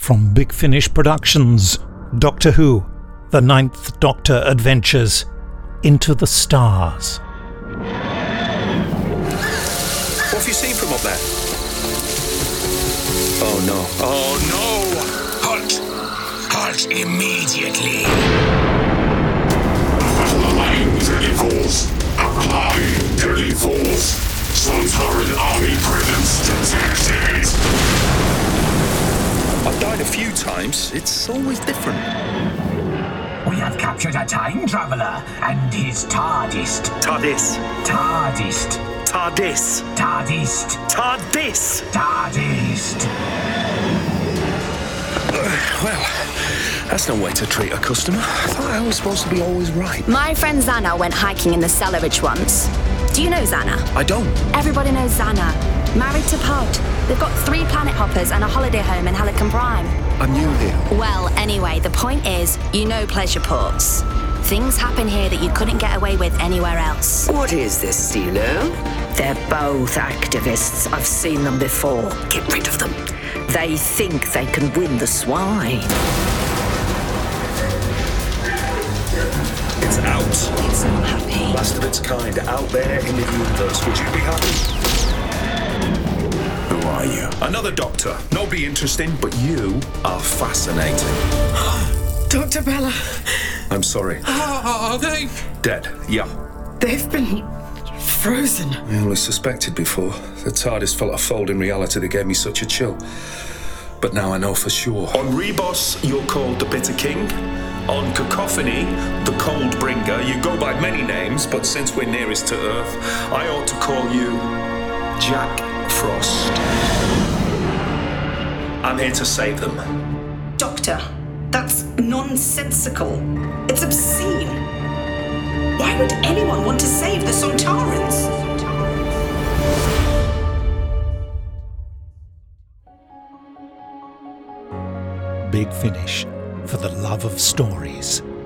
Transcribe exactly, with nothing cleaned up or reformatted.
From Big Finish Productions, Doctor Who, The Ninth Doctor Adventures, Into the Stars. What have you seen from up there? Oh no. Oh no! Halt! Halt immediately! Applying deadly force! Applying deadly force! Sontaran army presence detected! I've died a few times. It's always different. We have captured a time traveler and his TARDIS. TARDIS. TARDIS. TARDIS. TARDIS. TARDIS. TARDIS. Well, that's no way to treat a customer. I thought I was supposed to be always right. My friend Xana went hiking in the Selleridge once. Do you know Xana? I don't. Everybody knows Xana. Married to Pod. They've got three planet hoppers and a holiday home in Helicon Prime. I'm new here. Well, anyway, the point is, you know pleasure ports. Things happen here that you couldn't get away with anywhere else. What is this, Stilo? They're both activists. I've seen them before. Get rid of them. They think they can win the swine. It's out. It's so happy. Last of its kind out there in the universe. Would you be happy? Who are you? Another doctor. Nobody interesting, but you are fascinating. Doctor Bella. I'm sorry. Oh, are they? Dead. Yeah. They've been frozen. I only suspected before. The TARDIS felt a fold in reality that gave me such a chill. But now I know for sure. On Rebos, you're called the Bitter King. On Cacophony, the Cold Bringer. You go by many names, but since we're nearest to Earth, I ought to call you Jack Frost. I'm here to save them. Doctor, that's nonsensical. It's obscene. Why would anyone want to save the Sontarans? Big Finish, for the love of stories.